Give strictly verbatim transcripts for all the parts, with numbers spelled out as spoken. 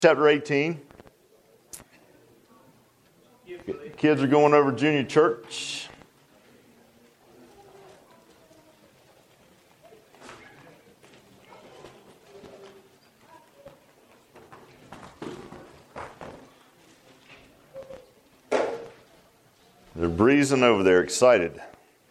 Chapter eighteen. Kids are going over to junior church. They're breezing over there, excited.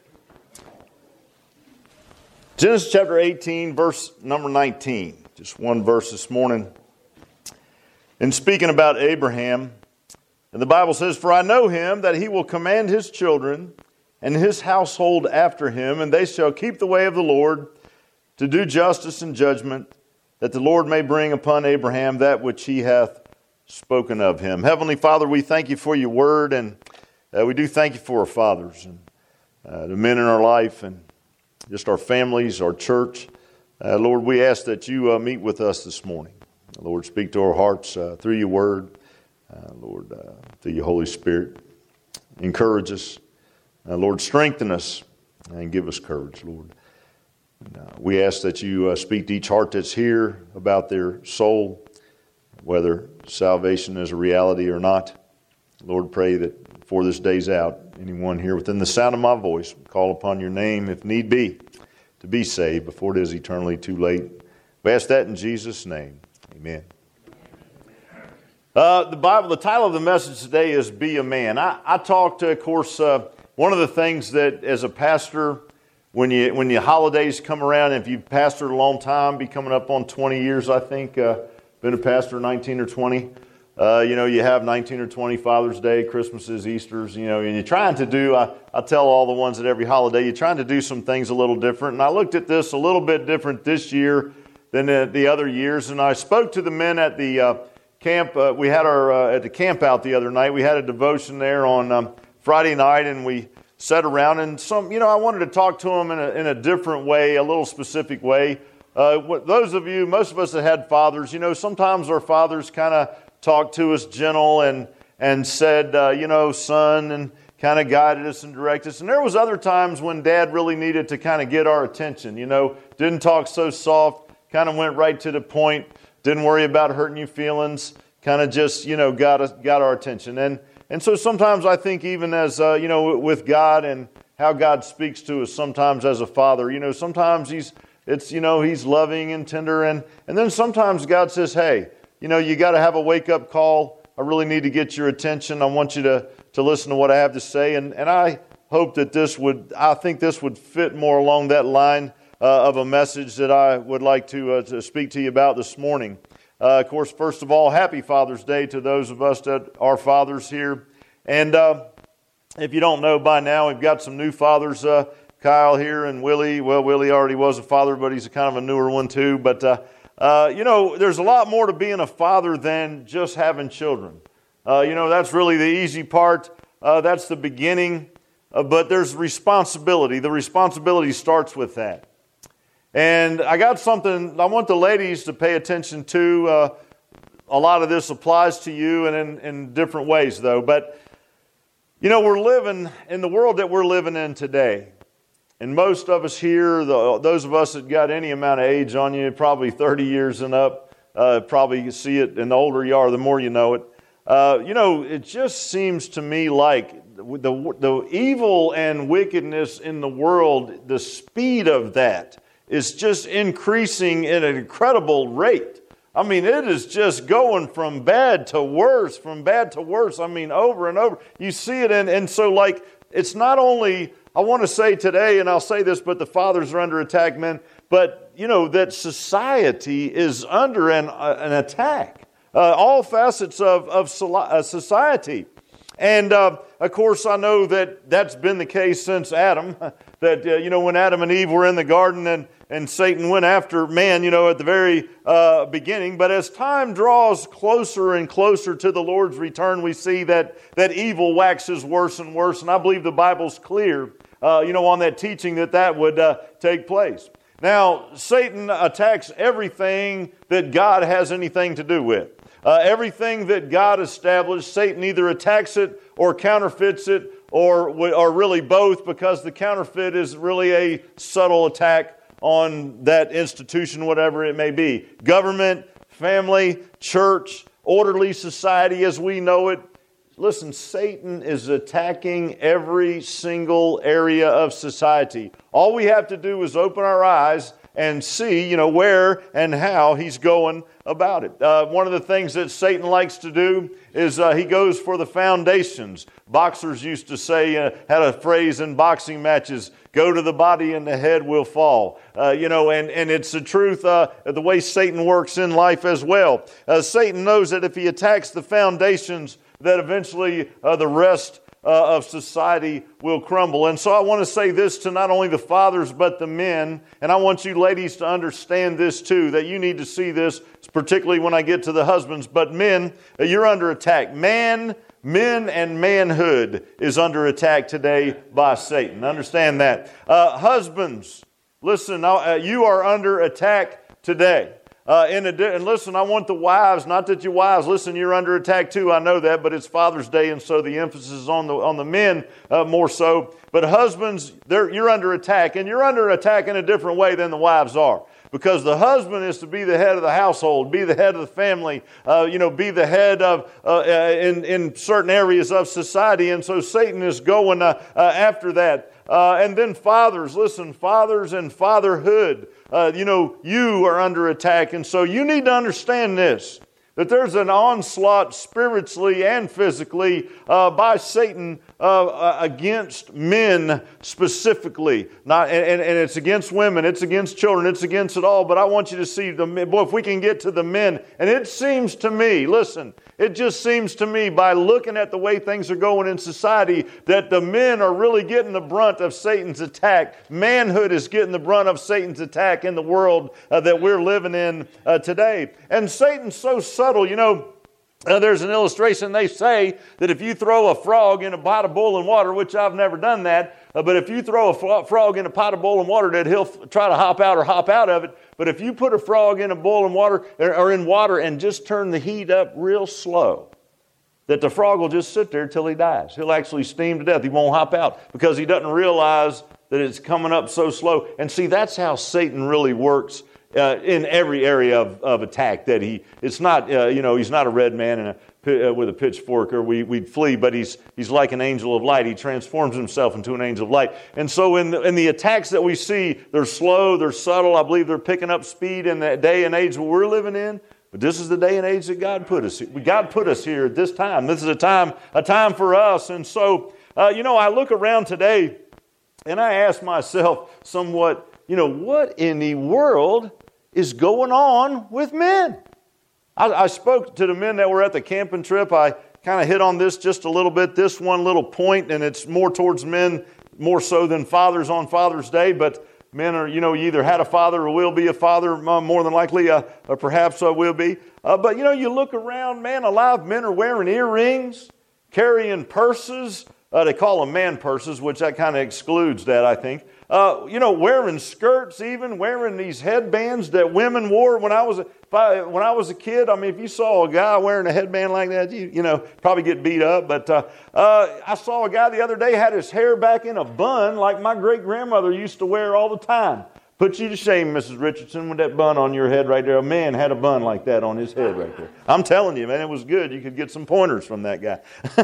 Genesis chapter eighteen, verse number nineteen. Just one verse this morning. In speaking about Abraham, and the Bible says, "For I know him, that he will command his children and his household after him, and they shall keep the way of the Lord, to do justice and judgment, that the Lord may bring upon Abraham that which he hath spoken of him." Heavenly Father, we thank you for your word, and uh, we do thank you for our fathers, and uh, the men in our life, and just our families, our church. Uh, Lord, we ask that you uh, meet with us this morning. Lord, speak to our hearts uh, through your word. Uh, Lord, uh, through your Holy Spirit. Encourage us. Uh, Lord, strengthen us and give us courage, Lord. And, uh, we ask that you uh, speak to each heart that's here about their soul, whether salvation is a reality or not. Lord, pray that before this day's out, anyone here within the sound of my voice will call upon your name, if need be, to be saved before it is eternally too late. We ask that in Jesus' name. Amen. Uh, the Bible, the title of the message today is Be a Man. I, I talked, of course, uh, one of the things that as a pastor, when you when the holidays come around, if you've pastored a long time, be coming up on twenty years, I think, uh, been a pastor nineteen or twenty, uh, you know, you have nineteen or twenty, Father's Day, Christmases, Easters, you know, and you're trying to do, I, I tell all the ones at every holiday, you're trying to do some things a little different. And I looked at this a little bit different this year than the other years. And I spoke to the men at the uh, camp. Uh, we had our, uh, at the camp out the other night. We had a devotion there on um, Friday night, and we sat around. And some, you know, I wanted to talk to them in a, in a different way, a little specific way. Uh, what, those of you, most of us that had fathers, you know, sometimes our fathers kind of talked to us gentle and, and said, uh, you know, son, and kind of guided us and directed us. And there was other times when Dad really needed to kind of get our attention, you know, didn't talk so soft. Kind of went right to the point, didn't worry about hurting your feelings, kind of just, you know, got us, got our attention. And and so sometimes I think even as, uh, you know, with God and how God speaks to us sometimes as a father, you know, sometimes he's, it's, you know, he's loving and tender. And, and then sometimes God says, hey, you know, you got to have a wake-up call. I really need to get your attention. I want you to, to listen to what I have to say. And, and I hope that this would, I think this would fit more along that line Uh, of a message that I would like to, uh, to speak to you about this morning. Uh, of course, first of all, happy Father's Day to those of us that are fathers here. And uh, if you don't know by now, we've got some new fathers, uh, Kyle here and Willie. Well, Willie already was a father, but he's a kind of a newer one too. But, uh, uh, you know, there's a lot more to being a father than just having children. Uh, you know, that's really the easy part. Uh, that's the beginning. Uh, but there's responsibility. The responsibility starts with that. And I got something I want the ladies to pay attention to. Uh, a lot of this applies to you and in, in different ways, though. But, you know, we're living in the world that we're living in today. And most of us here, the, those of us that got any amount of age on you, probably thirty years and up, uh, probably see it. And the older you are, the more you know it. Uh, you know, it just seems to me like the, the evil and wickedness in the world, the speed of that is just increasing at an incredible rate. I mean, it is just going from bad to worse, from bad to worse. I mean, over and over. You see it, and, and so, like, it's not only, I want to say today, and I'll say this, but the fathers are under attack, men, but, you know, that society is under an, uh, an attack. Uh, all facets of, of society. And, uh, of course, I know that that's been the case since Adam, that, uh, you know, when Adam and Eve were in the garden and, and Satan went after man, you know, at the very uh, beginning. But as time draws closer and closer to the Lord's return, we see that, that evil waxes worse and worse. And I believe the Bible's clear, uh, you know, on that teaching that that would uh, take place. Now, Satan attacks everything that God has anything to do with. Uh, everything that God established, Satan either attacks it or counterfeits it, or, or really both, because the counterfeit is really a subtle attack on that institution, whatever it may be. Government, family, church, orderly society as we know it. Listen, Satan is attacking every single area of society. All we have to do is open our eyes and see, you know, where and how he's going about it. Uh, one of the things that Satan likes to do is uh, he goes for the foundations. Boxers used to say, uh, had a phrase in boxing matches, go to the body and the head will fall. Uh, you know, and, and it's the truth, uh, the way Satan works in life as well. Uh, Satan knows that if he attacks the foundations, that eventually uh, the rest uh, of society will crumble. And so I want to say this to not only the fathers but the men, and I want you ladies to understand this too, that you need to see this, particularly when I get to the husbands. But men, uh, you're under attack. Man, men and manhood is under attack today by Satan. Understand that. Uh, husbands, listen, uh, you are under attack today. Uh, in a, and listen, I want the wives, not that you wives, listen, you're under attack too, I know that, but it's Father's Day, and so the emphasis is on the on the men uh, more so. But husbands, you're under attack, and you're under attack in a different way than the wives are. Because the husband is to be the head of the household, be the head of the family, uh, you know, be the head of uh, in in certain areas of society, and so Satan is going uh, uh, after that. Uh, and then fathers, listen, fathers and fatherhood, uh, you know, you are under attack, and so you need to understand this, that there's an onslaught spiritually and physically uh, by Satan uh, against men specifically. Not, and, and it's against women, it's against children, it's against it all. But I want you to see, the men, boy, if we can get to the men, and it seems to me, listen, it just seems to me by looking at the way things are going in society that the men are really getting the brunt of Satan's attack. Manhood is getting the brunt of Satan's attack in the world uh, that we're living in uh, today. And Satan's so subtle, you know. Uh, there's an illustration. They say that if you throw a frog in a pot of boiling water, which I've never done that, uh, but if you throw a fro- frog in a pot of boiling water, that he'll f- try to hop out or hop out of it. But if you put a frog in a boiling water or, or in water and just turn the heat up real slow, that the frog will just sit there till he dies. He'll actually steam to death. He won't hop out because he doesn't realize that it's coming up so slow. And see, that's how Satan really works. Uh, in every area of, of attack, that he, it's not, uh, you know, he's not a red man in a, uh, with a pitchfork, or we, we'd flee, but he's he's like an angel of light. He transforms himself into an angel of light. And so in the, in the attacks that we see, they're slow, they're subtle. I believe they're picking up speed in that day and age that we're living in. But this is the day and age that God put us. God put us here at this time. This is a time, a time for us. And so, uh, you know, I look around today and I ask myself somewhat, you know, what in the world is going on with men? I, I spoke to the men that were at the camping trip. I kind of hit on this just a little bit, this one little point, and it's more towards men more so than fathers on Father's Day. But men are, you know, you either had a father or will be a father, uh, more than likely, uh, or perhaps uh, will be. Uh, but, you know, you look around, man alive, men are wearing earrings, carrying purses. Uh, they call them man purses, which that kind of excludes that, I think. Uh, you know, wearing skirts, even wearing these headbands that women wore when I was a, if I, when I was a kid. I mean, if you saw a guy wearing a headband like that, you, you know, probably get beat up. But uh, uh, I saw a guy the other day had his hair back in a bun like my great grandmother used to wear all the time. Put you to shame, Missus Richardson, with that bun on your head right there. A man had a bun like that on his head right there. I'm telling you, man, it was good. You could get some pointers from that guy.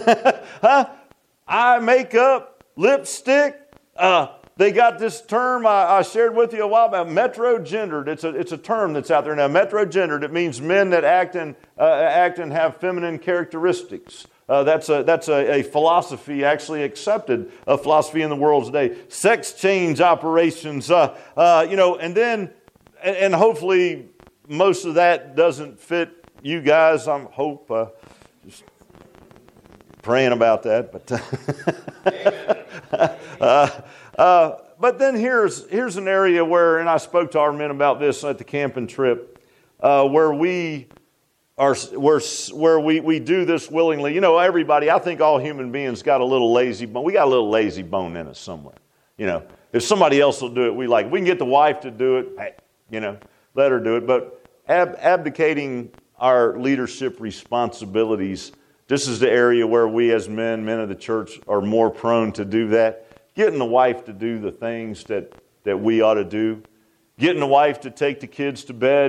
Huh? Eye makeup, lipstick. Uh, they got this term I, I shared with you a while about, metro-gendered. It's a it's a term that's out there now. Metro-gendered. It means men that act and uh, act and have feminine characteristics. Uh, that's a that's a, a philosophy, actually accepted a philosophy in the world today. Sex change operations. Uh, uh, you know, and then and, and hopefully most of that doesn't fit you guys. I hope. Uh, just praying about that, but uh, uh, but then here's here's an area where, and I spoke to our men about this at the camping trip, uh, where we are where where we we do this willingly. You know, everybody. I think all human beings got a little lazy bone. We got a little lazy bone in us somewhere. You know, if somebody else will do it, we like. We can get the wife to do it. Hey, you know, let her do it. But ab- abdicating our leadership responsibilities. This is the area where we as men, men of the church, are more prone to do that. Getting the wife to do the things that, that we ought to do. Getting the wife to take the kids to bed.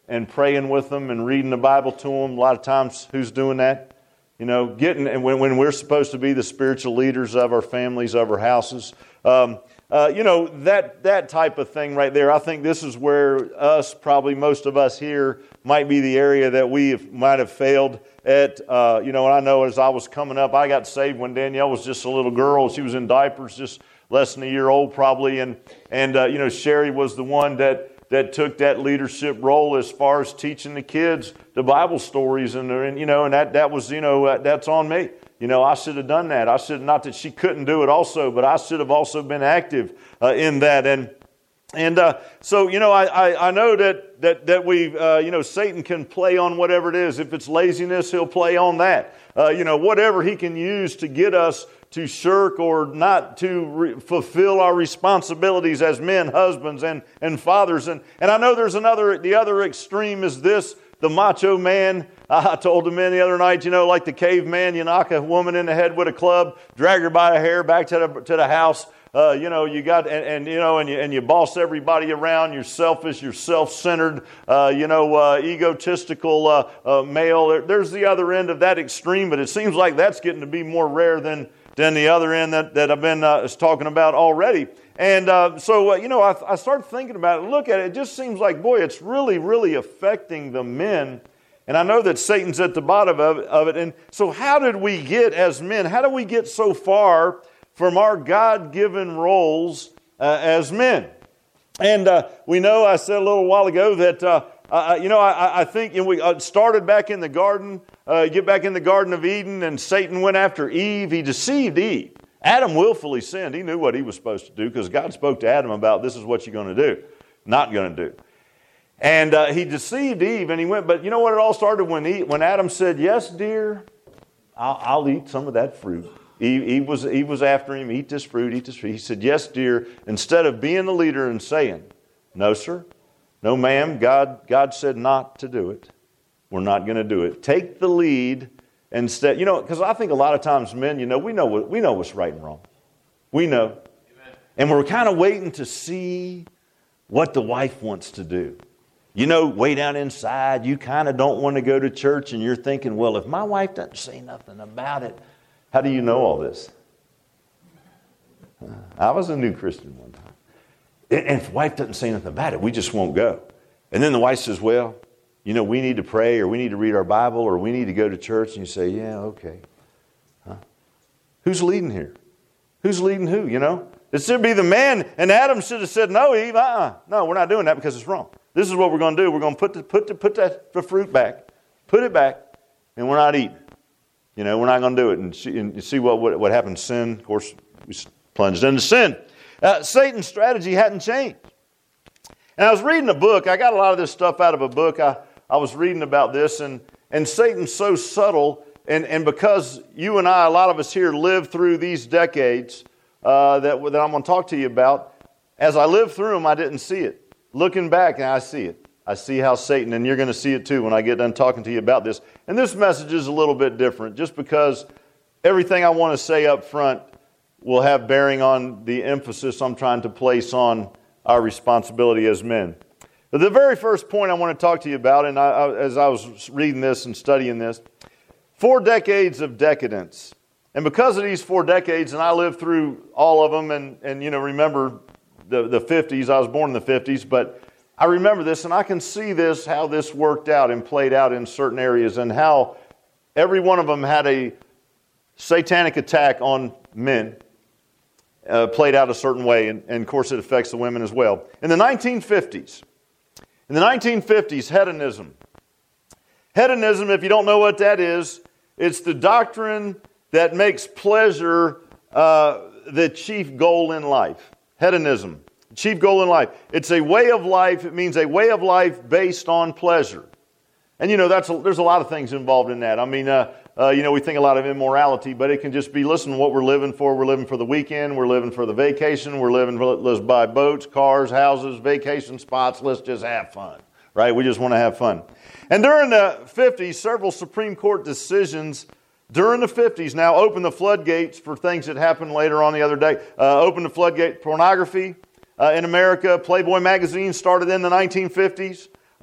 and praying with them and reading the Bible to them. A lot of times, who's doing that? You know, getting and when, when we're supposed to be the spiritual leaders of our families, of our houses. Um, uh, you know, that that type of thing right there. I think this is where us, probably most of us here, might be the area that we have, might have failed at. Uh, you know, and I know as I was coming up, I got saved when Danielle was just a little girl. She was in diapers, just less than a year old probably. And, and uh, you know, Sherry was the one that, that took that leadership role as far as teaching the kids the Bible stories. And, and you know, and that, that was, you know, uh, that's on me. You know, I should have done that. I should, not that she couldn't do it also, but I should have also been active uh, in that. And and uh, so, you know, I, I, I know that that that we, uh, you know, Satan can play on whatever it is. If it's laziness, he'll play on that. Uh, you know, whatever he can use to get us to shirk or not to re- fulfill our responsibilities as men, husbands, and, and fathers. And, and I know there's another, the other extreme is this, the macho man. I told the men the other night, you know, like the caveman, you knock a woman in the head with a club, drag her by the hair back to the to the house. Uh, you know, you got and, and you know, and you and you boss everybody around. You're selfish. You're self-centered. Uh, you know, uh, egotistical uh, uh, male. There, there's the other end of that extreme, but it seems like that's getting to be more rare than than the other end that that I've been uh, talking about already. And uh, so, uh, you know, I, I started thinking about it. Look at it. It just seems like, boy, it's really, really affecting the men. And I know that Satan's at the bottom of it, of it. And so how did we get as men, how do we get so far from our God-given roles uh, as men? And uh, we know, I said a little while ago that, uh, uh, you know, I, I think you know, we uh, started back in the garden, uh, get back in the Garden of Eden, and Satan went after Eve. He deceived Eve. Adam willfully sinned. He knew what he was supposed to do because God spoke to Adam about this is what you're going to do, not going to do. And uh, he deceived Eve, and he went, but you know what? It all started when Eve, when Adam said, yes, dear, I'll, I'll eat some of that fruit. Eve, Eve, was, Eve was after him, eat this fruit, eat this fruit. He said, yes, dear, instead of being the leader and saying, no, sir, no, ma'am, God, God said not to do it. We're not going to do it. Take the lead instead. You know, because I think a lot of times men, you know, we know, what, we know what's right and wrong. We know. Amen. And we're kind of waiting to see what the wife wants to do. You know, way down inside, you kind of don't want to go to church, and you're thinking, well, if my wife doesn't say nothing about it, how do you know all this? I was a new Christian one time. And if the wife doesn't say nothing about it, we just won't go. And then the wife says, well, you know, we need to pray, or we need to read our Bible, or we need to go to church. And you say, yeah, okay. Huh? Who's leading here? Who's leading who, you know? It should be the man. And Adam should have said, no, Eve, uh-uh. No, we're not doing that because it's wrong. This is what we're going to do. We're going to put the, put the, put that the fruit back, put it back, and we're not eating. You know, we're not going to do it. And see, and see what, what, what happened. Sin, of course, we plunged into sin. Uh, Satan's strategy hadn't changed. And I was reading a book. I got a lot of this stuff out of a book. I, I was reading about this, and, and Satan's so subtle, and, and because you and I, a lot of us here, lived through these decades uh, that, that I'm going to talk to you about, as I lived through them, I didn't see it. Looking back, and I see it. I see how Satan, and you're going to see it too when I get done talking to you about this. And this message is a little bit different, just because everything I want to say up front will have bearing on the emphasis I'm trying to place on our responsibility as men. But the very first point I want to talk to you about, and I, I, as I was reading this and studying this, four decades of decadence. And because of these four decades, and I lived through all of them, and, and you know, remember the, the fifties, I was born in the fifties, but I remember this, and I can see this, how this worked out and played out in certain areas, and how every one of them had a satanic attack on men, uh, played out a certain way, and, and of course it affects the women as well. In the nineteen fifties, in the nineteen fifties, hedonism. Hedonism, if you don't know what that is, it's the doctrine that makes pleasure uh, the chief goal in life. Hedonism, chief goal in life. It's a way of life. It means a way of life based on pleasure. And you know, that's a, there's a lot of things involved in that. I mean, uh, uh, you know, we think a lot of immorality, but it can just be, listen, what we're living for. We're living for the weekend. We're living for the vacation. We're living for, let's buy boats, cars, houses, vacation spots. Let's just have fun, right? We just want to have fun. And during the fifties, several Supreme Court decisions during the fifties now opened the floodgates for things that happened later on the other day. Uh, opened the floodgate pornography uh, in America. Playboy magazine started in the nineteen fifties.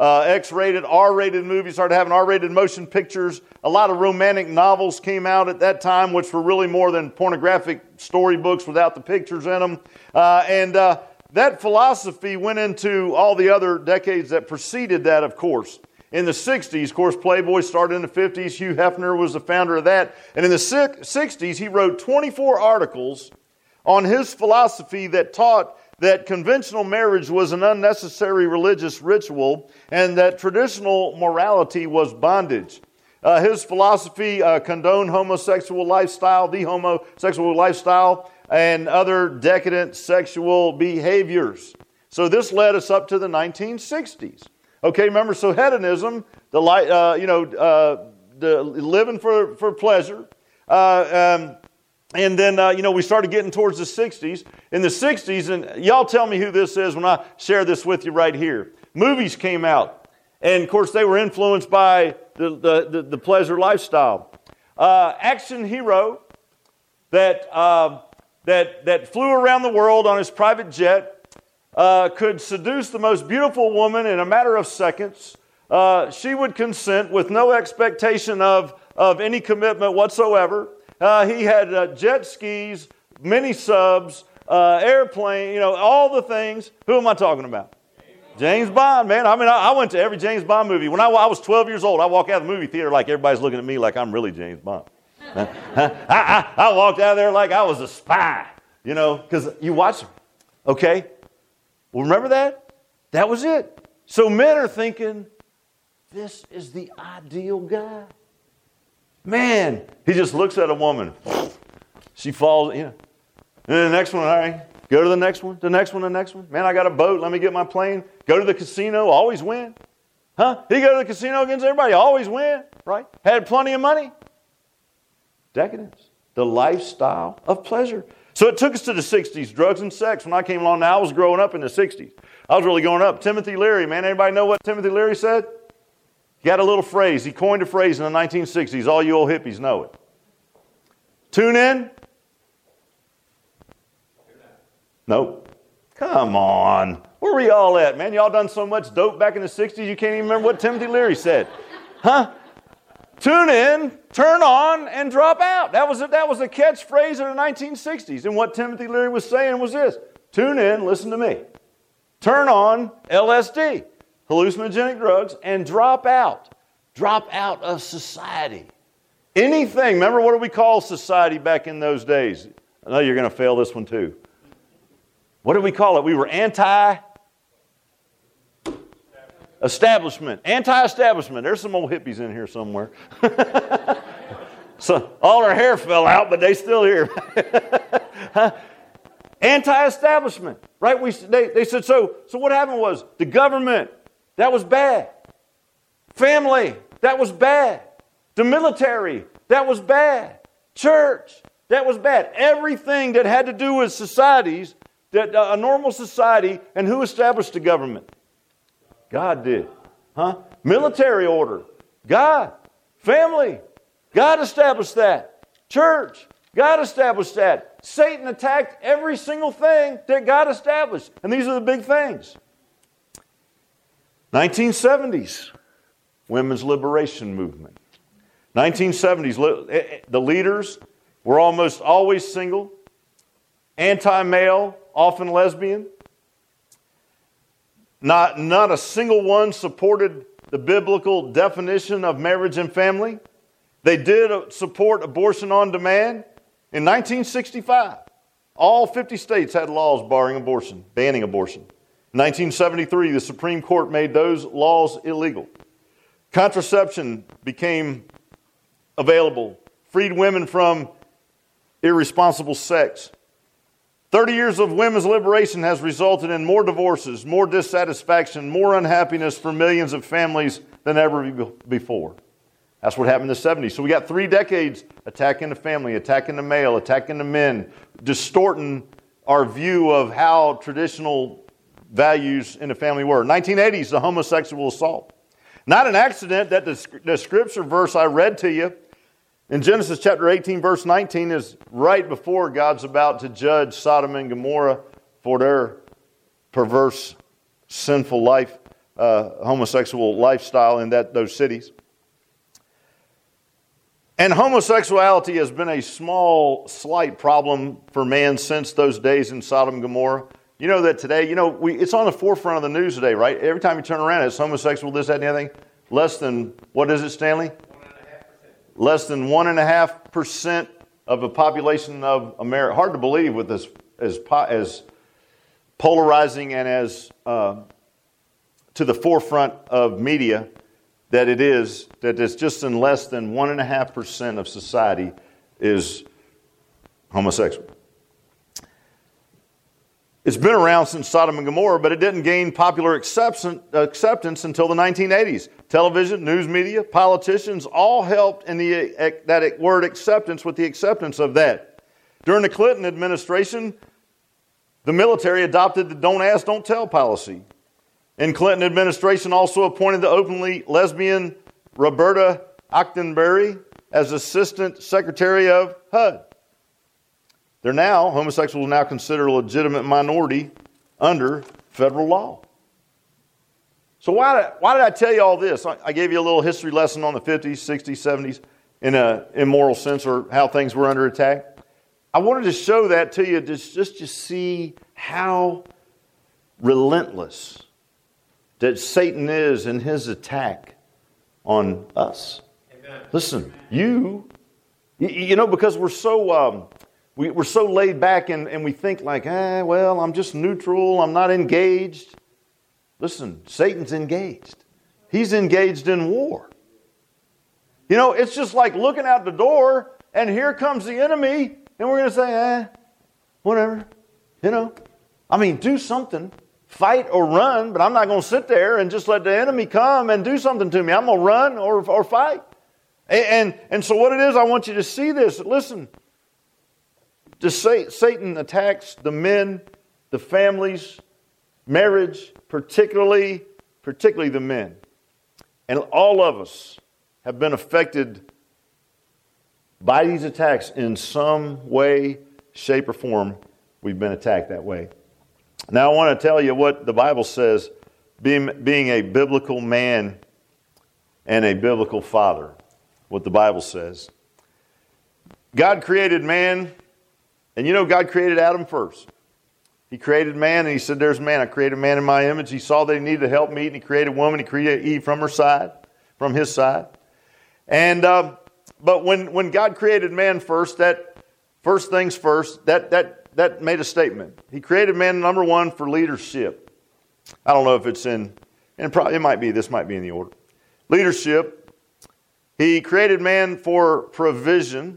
uh, X-rated, R-rated movies, started having R-rated motion pictures. A lot of romantic novels came out at that time, which were really more than pornographic storybooks without the pictures in them. Uh, and uh, that philosophy went into all the other decades that preceded that, of course. In the sixties, of course, Playboy started in the fifties. Hugh Hefner was the founder of that. And in the sixties, he wrote twenty-four articles on his philosophy that taught that conventional marriage was an unnecessary religious ritual and that traditional morality was bondage. Uh, his philosophy uh, condoned homosexual lifestyle, the homosexual lifestyle, and other decadent sexual behaviors. So this led us up to the nineteen sixties. Okay, remember, so hedonism, the uh, you know, uh, the living for, for pleasure, uh, um, and then, uh, you know, we started getting towards the sixties. In the sixties, and y'all tell me who this is when I share this with you right here. Movies came out, and of course they were influenced by the, the, the, the pleasure lifestyle. Uh, action hero that, uh, that, that flew around the world on his private jet, Uh, could seduce the most beautiful woman in a matter of seconds. Uh, she would consent with no expectation of, of any commitment whatsoever. Uh, he had uh, jet skis, mini subs, uh, airplane, you know, all the things. Who am I talking about? James Bond, man. I mean, I, I went to every James Bond movie. When I, I was twelve years old, I walked out of the movie theater like everybody's looking at me like I'm really James Bond. I, I, I walked out of there like I was a spy, you know, because you watch them, okay? Well, remember that? That was it. So men are thinking, this is the ideal guy. Man, he just looks at a woman. She falls, you know. And then the next one, all right, go to the next one, the next one, the next one. Man, I got a boat, let me get my plane. Go to the casino, always win. Huh? He go to the casino against everybody, always win, right? Had plenty of money. Decadence. The lifestyle of pleasure. So it took us to the sixties, drugs and sex. When I came along now, I was growing up in the sixties. I was really growing up. Timothy Leary, man, anybody know what Timothy Leary said? He got a little phrase. He coined a phrase in the nineteen sixties. All you old hippies know it. Tune in? Nope. Come on. Where were y'all at, man? Y'all done so much dope back in the sixties, you can't even remember what Timothy Leary said. Huh? Tune in, turn on, and drop out. That was a, that was a catchphrase in the nineteen sixties. And what Timothy Leary was saying was this. Tune in, listen to me. Turn on L S D, hallucinogenic drugs, and drop out. Drop out of society. Anything. Remember, what do we call society back in those days? I know you're going to fail this one too. What did we call it? We were anti... Establishment. Anti-establishment. There's some old hippies in here somewhere. So all their hair fell out, but they still here. Anti-establishment. Right? We they, they said, so, so what happened was the government, that was bad. Family, that was bad. The military, that was bad. Church, that was bad. Everything that had to do with societies, that uh, a normal society, and who established the government? God did. Huh? Military order. God. Family. God established that. Church. God established that. Satan attacked every single thing that God established. And these are the big things. nineteen seventies. Women's liberation movement. nineteen seventies. The leaders were almost always single. Anti-male. Often lesbian. Not, not a single one supported the biblical definition of marriage and family. They did support abortion on demand. In nineteen sixty-five, all fifty states had laws barring abortion, banning abortion. In nineteen seventy-three, the Supreme Court made those laws illegal. Contraception became available, freed women from irresponsible sex. thirty years of women's liberation has resulted in more divorces, more dissatisfaction, more unhappiness for millions of families than ever before. That's what happened in the seventies. So we got three decades attacking the family, attacking the male, attacking the men, distorting our view of how traditional values in the family were. nineteen eighties, the homosexual assault. Not an accident that the, the scripture verse I read to you in Genesis chapter eighteen, verse nineteen, is right before God's about to judge Sodom and Gomorrah for their perverse, sinful life. uh, homosexual lifestyle in that those cities. And homosexuality has been a small, slight problem for man since those days in Sodom and Gomorrah. You know that today, you know, we, it's on the forefront of the news today, right? Every time you turn around, it's homosexual, this, that, and the other thing. Less than, what is it, Stanley? One and a half percent. Less than one and a half percent of the population of America. Hard to believe with this as as polarizing and as uh, to the forefront of media that it is, that it's just in less than one and a half percent of society is homosexual. It's been around since Sodom and Gomorrah, but it didn't gain popular acceptance until the nineteen eighties. Television, news media, politicians all helped in the that word acceptance with the acceptance of that. During the Clinton administration, the military adopted the don't ask, don't tell policy. And Clinton administration also appointed the openly lesbian Roberta Achtenberry as Assistant Secretary of H U D. They're now, homosexuals are now considered a legitimate minority under federal law. So why did, why did I tell you all this? I, I gave you a little history lesson on the fifties, sixties, seventies in a immoral sense, or how things were under attack. I wanted to show that to you just, just to see how relentless that Satan is in his attack on us. Amen. Listen, you, you, you know, because we're so... Um, We, we're so laid back and, and we think like, eh, well, I'm just neutral. I'm not engaged. Listen, Satan's engaged. He's engaged in war. You know, it's just like looking out the door and here comes the enemy and we're going to say, eh, whatever. You know, I mean, do something. Fight or run, but I'm not going to sit there and just let the enemy come and do something to me. I'm going to run or, or fight. And, and, and so what it is, I want you to see this. Listen. Satan attacks the men, the families, marriage, particularly, particularly the men. And all of us have been affected by these attacks in some way, shape, or form. We've been attacked that way. Now I want to tell you what the Bible says, being, being a biblical man and a biblical father, what the Bible says. God created man. And you know, God created Adam first. He created man, and he said, there's man. I created man in my image. He saw that he needed a helpmeet, and he created woman. He created Eve from her side, from his side. And uh, but when, when God created man first, that first things first, that that that made a statement. He created man, number one, for leadership. I don't know if it's in, and probably it might be. This might be in the order. Leadership. He created man for provision,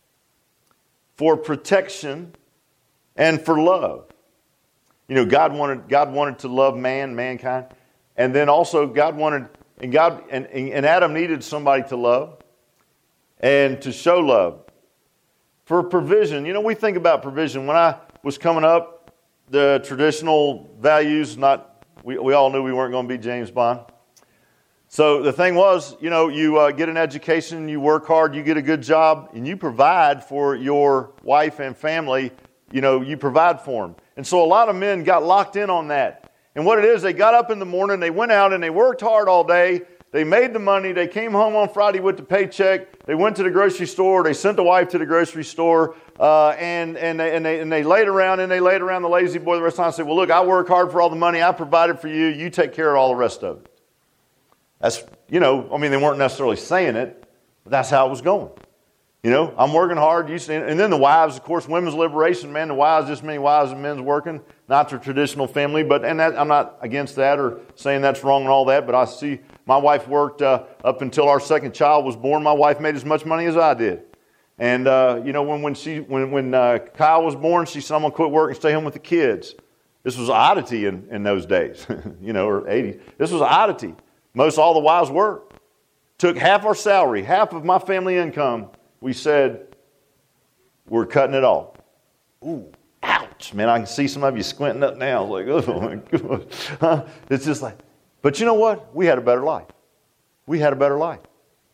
for protection, and for love. You know, God wanted God wanted to love man, mankind, and then also God wanted, and God and, and Adam needed somebody to love and to show love. For provision, you know, we think about provision. When I was coming up, the traditional values, not we we all knew we weren't going to be James Bond. So the thing was, you know, you uh, get an education, you work hard, you get a good job, and you provide for your wife and family. You know, you provide for them. And so a lot of men got locked in on that. And what it is, they got up in the morning, they went out and they worked hard all day. They made the money. They came home on Friday with the paycheck. They went to the grocery store. They sent the wife to the grocery store. Uh, and, and, they, and, they, and they laid around and they laid around the lazy boy the rest of the time and said, well, look, I work hard for all the money. I provided for you. You take care of all the rest of it. That's, you know, I mean, they weren't necessarily saying it, but that's how it was going. You know, I'm working hard. You see, and then the wives, of course, women's liberation, man, the wives, just many wives and men's working, not the traditional family, but, and that, I'm not against that or saying that's wrong and all that, but I see my wife worked uh, up until our second child was born. My wife made as much money as I did. And, uh, you know, when, when she, when, when uh, Kyle was born, she said, I'm going to quit work and stay home with the kids. This was an oddity in, in those days, you know, or eighties. This was an oddity. Most all the wives worked. Took half our salary, half of my family income. We said, we're cutting it off. Ooh, ouch. Man, I can see some of you squinting up now. Like, oh my God. It's just like, but you know what? We had a better life. We had a better life.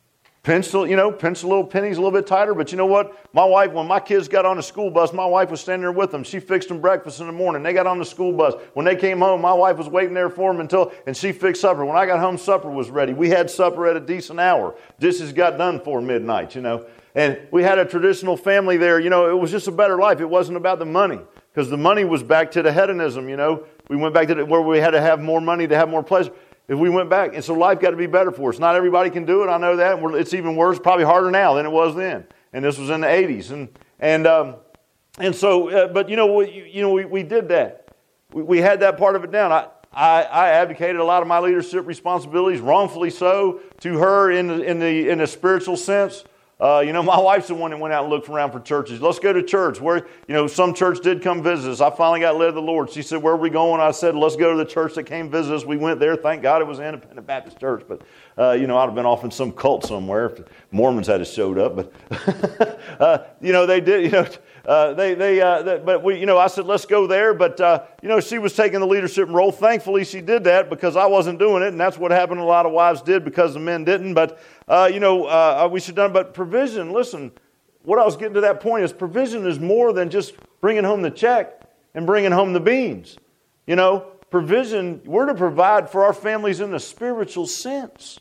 Pinch, you know, pinch the little pennies a little bit tighter. But you know what? My wife, when my kids got on the school bus, my wife was standing there with them. She fixed them breakfast in the morning. They got on the school bus. When they came home, my wife was waiting there for them until, and she fixed supper. When I got home, supper was ready. We had supper at a decent hour. Dishes got done for midnight, you know. And we had a traditional family there. You know, it was just a better life. It wasn't about the money, because the money was back to the hedonism, you know. We went back to the, where we had to have more money to have more pleasure. If we went back, and so life got to be better for us. Not everybody can do it. I know that. It's even worse, probably harder now than it was then. And this was in the eighties, and and um, and so, uh, but you know, we, you know, we, we did that. We, we had that part of it down. I, I I advocated a lot of my leadership responsibilities, wrongfully so, to her in the in the in the spiritual sense. Uh, you know, my wife's the one that went out and looked around for churches. Let's go to church. Where, you know, some church did come visit us. I finally got led to the Lord. She said, where are we going? I said, let's go to the church that came visit us. We went there. Thank God it was an Independent Baptist church. But, uh, you know, I'd have been off in some cult somewhere if the Mormons had showed up. But, uh, you know, they did, you know, uh, they, they, uh, they, but we, you know, I said, let's go there. But, uh, you know, she was taking the leadership role. Thankfully, she did that because I wasn't doing it. And that's what happened. A lot of wives did because the men didn't. But, uh, you know, uh, we should have done, but provision, listen, what I was getting to that point is provision is more than just bringing home the check and bringing home the beans. You know, provision, we're to provide for our families in the spiritual sense.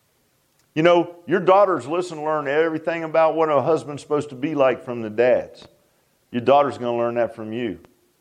You know, your daughters listen, learn everything about what a husband's supposed to be like from the dads. Your daughter's going to learn that from you.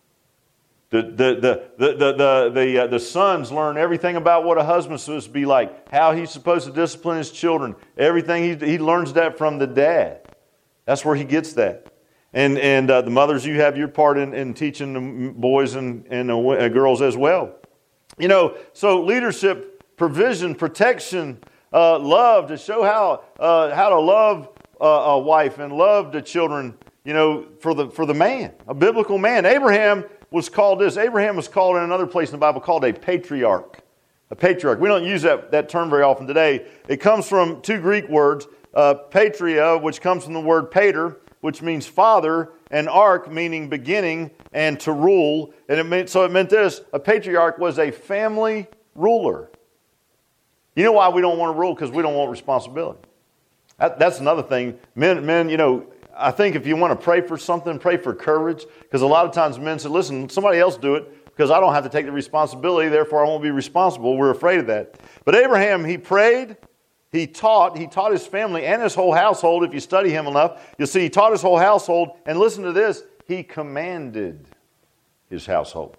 The the the the the the, the, uh, the sons learn everything about what a husband's supposed to be like, how he's supposed to discipline his children. Everything he he learns that from the dad. That's where he gets that. And and uh, the mothers, you have your part in, in teaching the boys and and uh, girls as well. You know, so leadership, provision, protection, uh, love, to show how uh, how to love uh, a wife and love the children. You know, for the for the man, a biblical man. Abraham was called this. Abraham was called in another place in the Bible called a patriarch. A patriarch. We don't use that, that term very often today. It comes from two Greek words, uh, patria, which comes from the word pater, which means father, and arch, meaning beginning, and to rule. And it meant, so it meant this, a patriarch was a family ruler. You know why we don't want to rule? Because we don't want responsibility. That, that's another thing. Men, men, you know, I think if you want to pray for something, pray for courage. Because a lot of times men say, listen, somebody else do it because I don't have to take the responsibility, therefore I won't be responsible. We're afraid of that. But Abraham, he prayed, he taught, he taught his family and his whole household. If you study him enough, you'll see he taught his whole household. And listen to this, he commanded his household.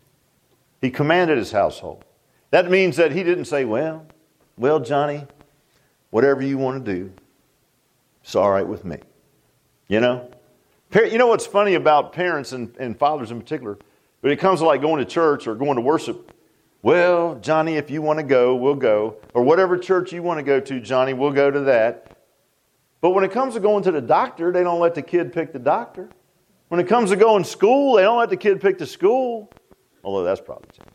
He commanded his household. That means that he didn't say, well, well, Johnny, whatever you want to do, it's all right with me. You know? You know what's funny about parents and, and fathers in particular? When it comes to like going to church or going to worship, well, Johnny, if you want to go, we'll go. Or whatever church you want to go to, Johnny, we'll go to that. But when it comes to going to the doctor, they don't let the kid pick the doctor. When it comes to going to school, they don't let the kid pick the school. Although that's probably true.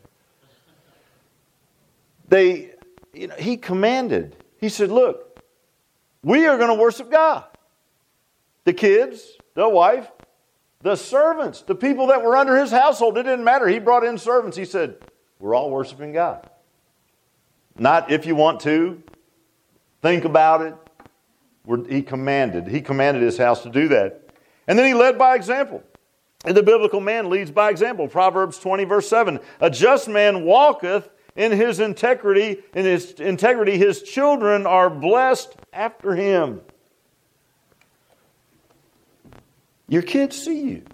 They, you know, he commanded. He said, look, we are going to worship God. The kids, the wife, the servants, the people that were under his household, it didn't matter. He brought in servants. He said, we're all worshiping God. Not if you want to. Think about it. We're, he commanded. He commanded his house to do that. And then he led by example. And the biblical man leads by example. Proverbs twenty, verse seven. A just man walketh in his integrity. In his integrity, his children are blessed after him. Your kids see you.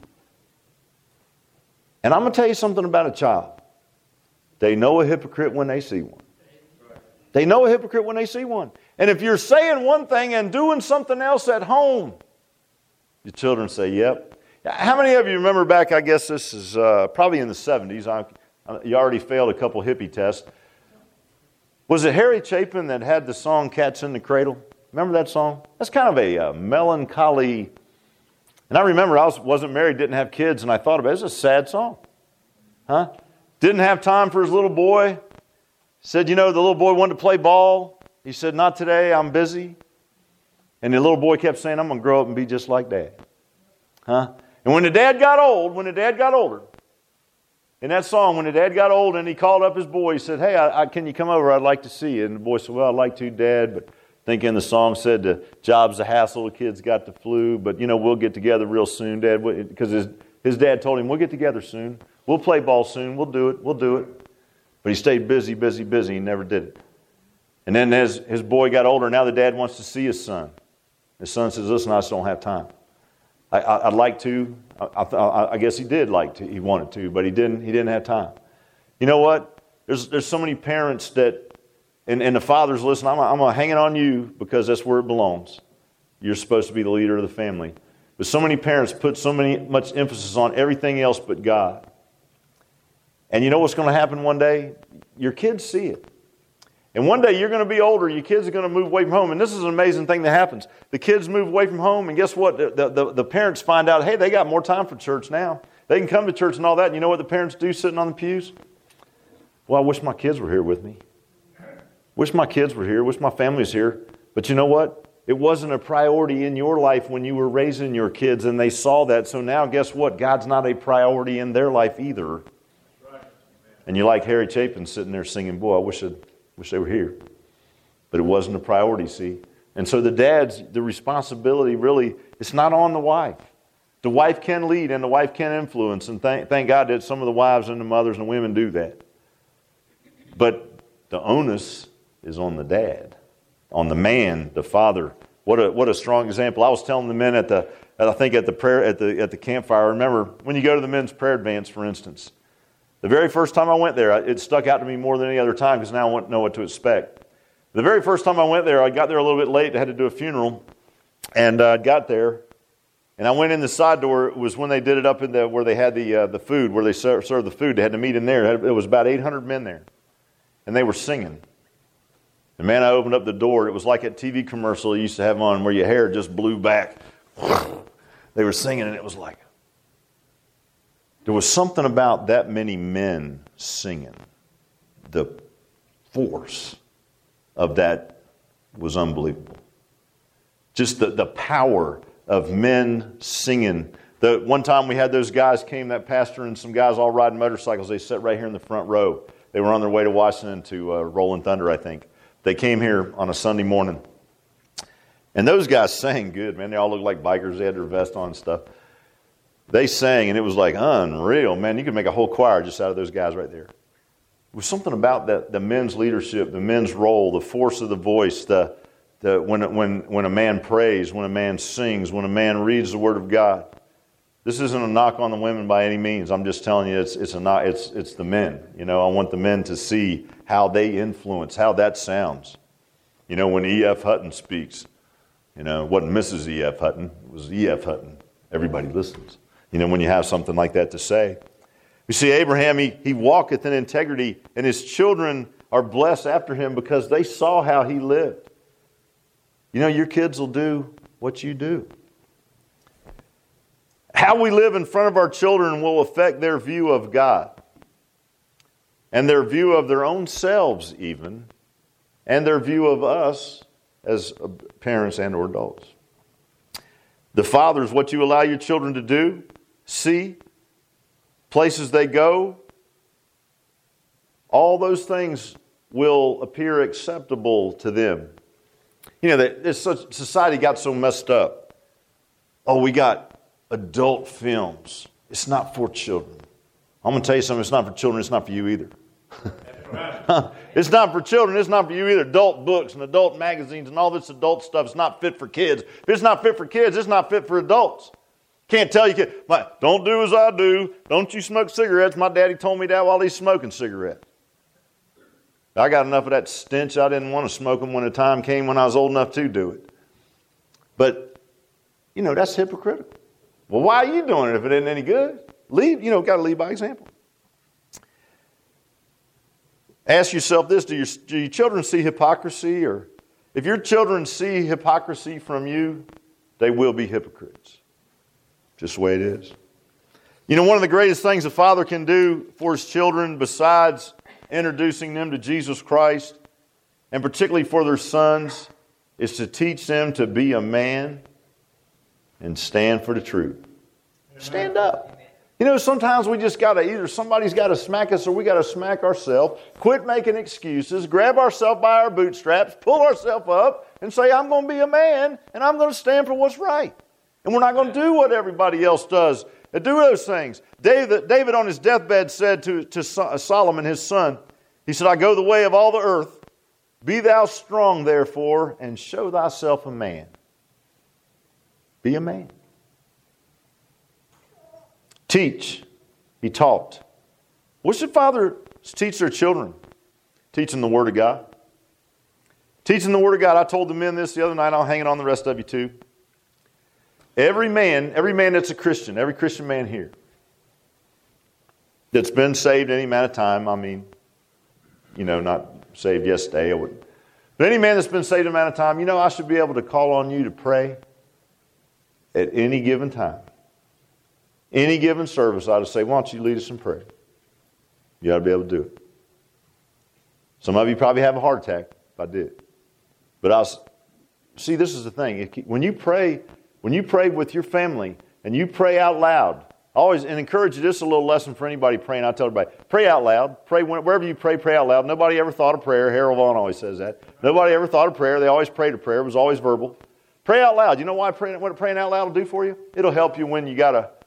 And I'm going to tell you something about a child. They know a hypocrite when they see one. They know a hypocrite when they see one. And if you're saying one thing and doing something else at home, your children say, yep. How many of you remember back, I guess this is uh, probably in the seventies. I, you already failed a couple hippie tests. Was it Harry Chapin that had the song Cats in the Cradle? Remember that song? That's kind of a uh, melancholy. And I remember I was, wasn't married, didn't have kids, and I thought about it. It's a sad song. Huh? Didn't have time for his little boy. Said, you know, the little boy wanted to play ball. He said, not today, I'm busy. And the little boy kept saying, I'm going to grow up and be just like Dad. Huh? And when the dad got old, when the dad got older, in that song, when the dad got old and he called up his boy, he said, hey, I, I, can you come over? I'd like to see you. And the boy said, well, I'd like to, Dad, but thinking the song said the job's a hassle, the kids got the flu, but, you know, we'll get together real soon, Dad, because his, his dad told him, we'll get together soon. We'll play ball soon. We'll do it. We'll do it. But he stayed busy, busy, busy. He never did it. And then as his boy got older, now the dad wants to see his son. His son says, listen, I just don't have time. I, I, I'd like to. I, I, I guess he did like to. He wanted to, but he didn't. He didn't have time. You know what? There's there's so many parents that, and, and the fathers, listen, I'm, I'm going to hang it on you because that's where it belongs. You're supposed to be the leader of the family. But so many parents put so many much emphasis on everything else but God. And you know what's going to happen one day? Your kids see it. And one day you're going to be older, your kids are going to move away from home. And this is an amazing thing that happens. The kids move away from home, and guess what? The, the, the parents find out, hey, they got more time for church now. They can come to church and all that. And you know what the parents do sitting on the pews? Well, I wish my kids were here with me. Wish my kids were here. Wish my family was here. But you know what? It wasn't a priority in your life when you were raising your kids, and they saw that. So now guess what? God's not a priority in their life either. And you're like Harry Chapin sitting there singing, boy, I wish I'd Wish they were here. But it wasn't a priority, see. And so the dad's, the responsibility really, it's not on the wife. The wife can lead and the wife can influence. And thank, thank God that some of the wives and the mothers and the women do that. But the onus is on the dad, on the man, the father. What a what a strong example. I was telling the men at the, I think at the prayer at the at the campfire. Remember when you go to the men's prayer advance, for instance. The very first time I went there, it stuck out to me more than any other time because now I know what to expect. The very first time I went there, I got there a little bit late. I had to do a funeral, and I uh, got there, and I went in the side door. It was when they did it up in the where they had the uh, the food, where they ser- served the food. They had to meet in there. It was about eight hundred men there, and they were singing. And man, I opened up the door. It was like that T V commercial you used to have on where your hair just blew back. They were singing, and it was like, there was something about that many men singing. The force of that was unbelievable. Just the, the power of men singing. The one time we had those guys came, that pastor and some guys all riding motorcycles. They sat right here in the front row. They were on their way to Washington to uh, Rolling Thunder, I think. They came here on a Sunday morning. And those guys sang good, man. They all looked like bikers. They had their vest on and stuff. They sang, and it was like unreal. Man, you could make a whole choir just out of those guys right there. There was something about that, the men's leadership, the men's role, the force of the voice, the, the when, when, when a man prays, when a man sings, when a man reads the Word of God. This isn't a knock on the women by any means. I'm just telling you, it's it's a knock, it's it's the men. You know, I want the men to see how they influence, how that sounds. You know, when E F. Hutton speaks, you know, it wasn't Missus E F. Hutton, it was E F. Hutton. Everybody listens. You know, when you have something like that to say. You see, Abraham, he, he walketh in integrity, and his children are blessed after him because they saw how he lived. You know, your kids will do what you do. How we live in front of our children will affect their view of God and their view of their own selves even, and their view of us as parents and or adults. The fathers, what you allow your children to do, see, places they go, all those things will appear acceptable to them. You know, this society got so messed up. Oh, we got adult films. It's not for children. I'm going to tell you something. It's not for children. It's not for you either. It's not for children. It's not for you either. Adult books and adult magazines and all this adult stuff is not fit for kids. If it's not fit for kids, it's not fit for adults. Can't tell you, kid, don't do as I do. Don't you smoke cigarettes. My daddy told me that while he's smoking cigarettes. I got enough of that stench. I didn't want to smoke them when the time came when I was old enough to do it. But, you know, that's hypocritical. Well, why are you doing it if it isn't any good? Lead, you know, got to lead by example. Ask yourself this, do your, do your children see hypocrisy? Or if your children see hypocrisy from you, they will be hypocrites. Just the way it is. You know, one of the greatest things a father can do for his children, besides introducing them to Jesus Christ, and particularly for their sons, is to teach them to be a man and stand for the truth. Stand up. You know, sometimes we just got to, either somebody's got to smack us or we got to smack ourselves. Quit making excuses. Grab ourselves by our bootstraps. Pull ourselves up and say, I'm going to be a man and I'm going to stand for what's right. And we're not going to do what everybody else does. Do those things. David, David on his deathbed said to, to Solomon, his son, he said, I go the way of all the earth. Be thou strong, therefore, and show thyself a man. Be a man. Teach. He taught. What should fathers teach their children? Teaching the Word of God. Teaching the Word of God. I told the men this the other night. I'll hang it on the rest of you too. Every man, every man that's a Christian, every Christian man here that's been saved any amount of time, I mean, you know, not saved yesterday, I wouldn't. But any man that's been saved an amount of time, you know, I should be able to call on you to pray at any given time. Any given service, I would say, why don't you lead us in prayer? You ought to be able to do it. Some of you probably have a heart attack if I did. But I was, see, this is the thing. When you pray, when you pray with your family and you pray out loud, I always and encourage you, this is a little lesson for anybody praying. I tell everybody, pray out loud. Pray wherever you pray, pray out loud. Nobody ever thought of prayer. Harold Vaughn always says that. Nobody ever thought of prayer. They always prayed a prayer. It was always verbal. Pray out loud. You know why praying, what praying out loud will do for you? It'll help you when you got to,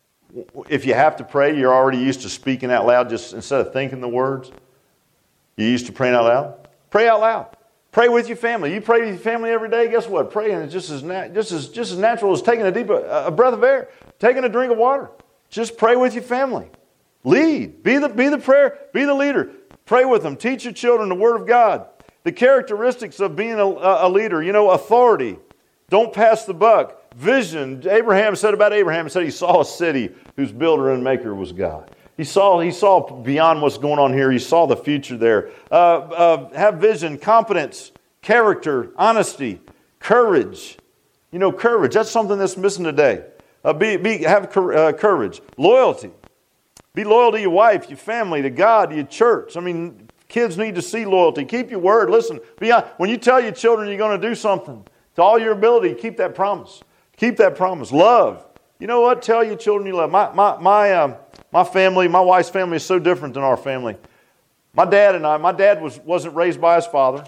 if you have to pray, you're already used to speaking out loud just instead of thinking the words. You're used to praying out loud. Pray out loud. Pray with your family. You pray with your family every day. Guess what? Praying is just as nat- just as just as natural as taking a deep a breath of air, taking a drink of water. Just pray with your family. Lead. Be the be the prayer. Be the leader. Pray with them. Teach your children the Word of God. The characteristics of being a, a leader. You know, authority. Don't pass the buck. Vision. Abraham said about Abraham, he said he saw a city whose builder and maker was God. He saw, he saw beyond what's going on here. He saw the future there. Uh, uh, have vision, competence, character, honesty, courage. You know, courage. That's something that's missing today. Uh, be, be, have uh, courage. Loyalty. Be loyal to your wife, your family, to God, to your church. I mean, kids need to see loyalty. Keep your word. Listen, beyond, when you tell your children you're going to do something, to all your ability, keep that promise. Keep that promise. Love. You know what? Tell your children you love. My my my um, my family, my wife's family is so different than our family. My dad and I, my dad was wasn't raised by his father.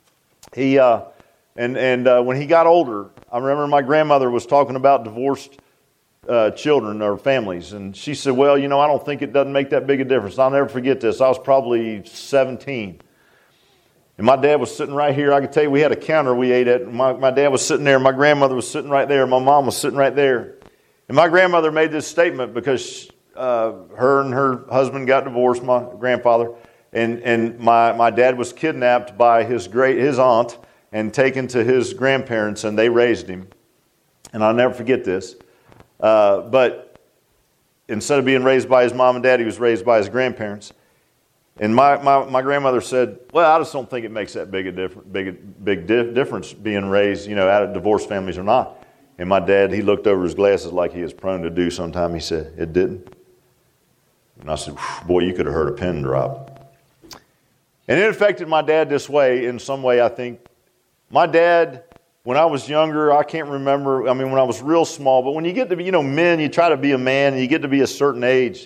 He uh, and and uh, when he got older, I remember my grandmother was talking about divorced uh, children or families, and she said, "Well, you know, I don't think it doesn't make that big a difference." I'll never forget this. I was probably seventeen. And my dad was sitting right here. I could tell you we had a counter we ate at. My, my dad was sitting there. My grandmother was sitting right there. My mom was sitting right there. And my grandmother made this statement because uh, her and her husband got divorced, my grandfather. And, and my, my dad was kidnapped by his great his aunt and taken to his grandparents, and they raised him. And I'll never forget this. Uh, but instead of being raised by his mom and dad, he was raised by his grandparents. And my, my, my grandmother said, well, I just don't think it makes that big a difference, big, big di- difference being raised, you know, out of divorced families or not. And my dad, he looked over his glasses like he is prone to do sometime. He said, it didn't. And I said, boy, you could have heard a pin drop. And it affected my dad this way, in some way, I think. My dad, when I was younger, I can't remember, I mean, when I was real small, but when you get to be, you know, men, you try to be a man, and you get to be a certain age.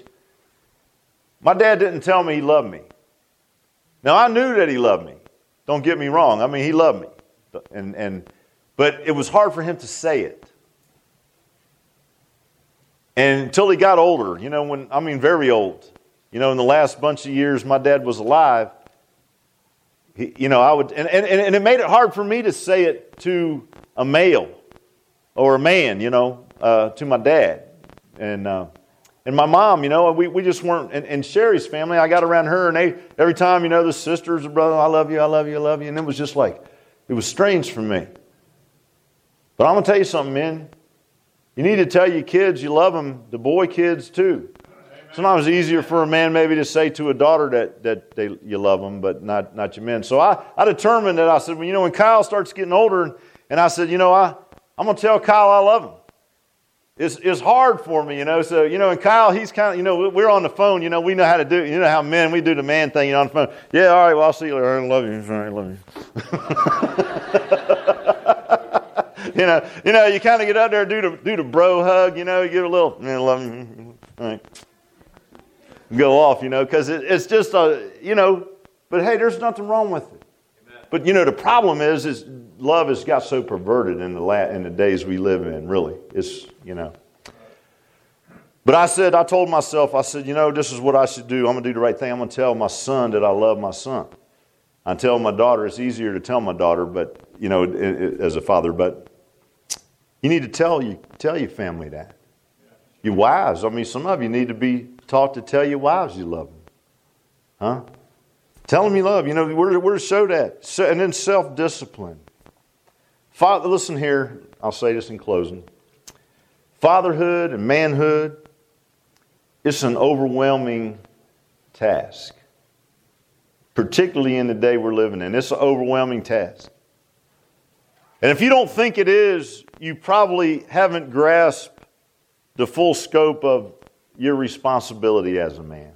My dad didn't tell me he loved me. Now, I knew that he loved me. Don't get me wrong. I mean, he loved me. And, and, but it was hard for him to say it. And until he got older, you know, when I mean very old, you know, in the last bunch of years my dad was alive, he, you know, I would, and, and, and it made it hard for me to say it to a male or a man, you know, uh, to my dad. And, uh, And my mom, you know, we, we just weren't, and, and Sherry's family, I got around her, and they, every time, you know, the sisters, the brother, I love you, I love you, I love you. And it was just like, it was strange for me. But I'm going to tell you something, men. You need to tell your kids you love them, the boy kids too. Sometimes it's easier for a man maybe to say to a daughter that, that they, you love them, but not, not your men. So I, I determined that I said, well, you know, when Kyle starts getting older, and, and I said, you know, I, I'm going to tell Kyle I love him. It's, it's hard for me, you know. So, you know, and Kyle, he's kind of, you know, we're on the phone, you know, we know how to do it. You know how men, we do the man thing, you know, on the phone. Yeah, all right, well, I'll see you later. I love you. I love you. you know, you know, you kind of get out there and do the, do the bro hug, you know, you give a little, you know, love you. All right. Go off, you know, because it, it's just a, you know, but hey, there's nothing wrong with it. Amen. But, you know, the problem is, is love has got so perverted in the la- in the days we live in, really. It's, you know. But I said, I told myself, I said, you know, this is what I should do. I'm going to do the right thing. I'm going to tell my son that I love my son. I tell my daughter, it's easier to tell my daughter, but, you know, it, it, as a father, but you need to tell you, tell your family that. Your wives, I mean, some of you need to be taught to tell your wives you love them. Huh? Tell them you love. You know, where, where to show that. So, and then self-discipline. Father, listen here. I'll say this in closing. Fatherhood and manhood, it's an overwhelming task. Particularly in the day we're living in. It's an overwhelming task. And if you don't think it is, you probably haven't grasped the full scope of your responsibility as a man.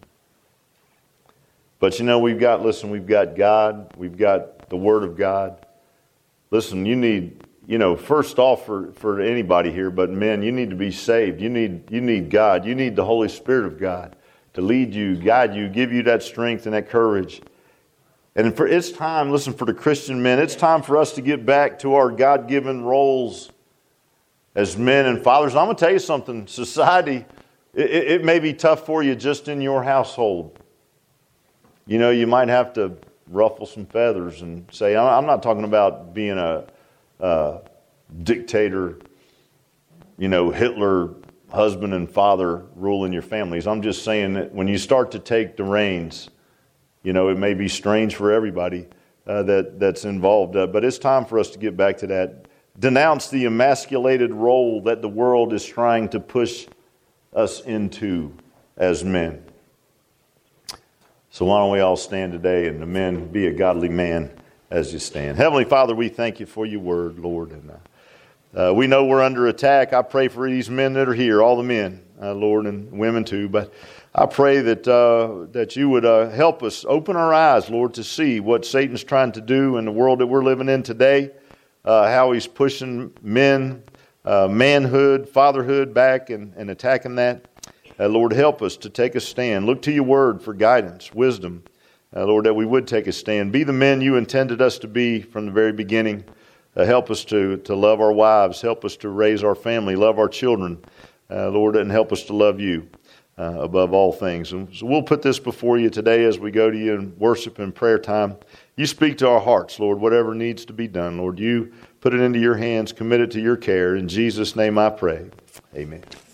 But you know, we've got, listen, we've got God. We've got the Word of God. Listen, you need, you know, first off for, for anybody here, but men, you need to be saved. You need, you need God. You need the Holy Spirit of God to lead you, guide you, give you that strength and that courage. And for it's time, listen, for the Christian men, it's time for us to get back to our God-given roles as men and fathers. I'm going to tell you something. Society, it, it may be tough for you just in your household. You know, you might have to ruffle some feathers and say, I'm not talking about being a, a dictator, you know, Hitler husband and father ruling your families. I'm just saying that when you start to take the reins, you know, it may be strange for everybody uh, that, that's involved. Uh, but it's time for us to get back to that. Denounce the emasculated role that the world is trying to push us into as men. So why don't we all stand today, and the men, be a godly man as you stand. Heavenly Father, we thank you for your word, Lord. And uh, we know we're under attack. I pray for these men that are here, all the men, uh, Lord, and women too. But I pray that uh, that you would uh, help us, open our eyes, Lord, to see what Satan's trying to do in the world that we're living in today. Uh, how he's pushing men, uh, manhood, fatherhood back and, and attacking that. Uh, Lord, help us to take a stand. Look to your word for guidance, wisdom. Uh, Lord, that we would take a stand. Be the men you intended us to be from the very beginning. Uh, help us to, to love our wives. Help us to raise our family, love our children. Uh, Lord, and help us to love you uh, above all things. And so we'll put this before you today as we go to you in worship and prayer time. You speak to our hearts, Lord, whatever needs to be done. Lord, you put it into your hands, commit it to your care. In Jesus' name I pray. Amen.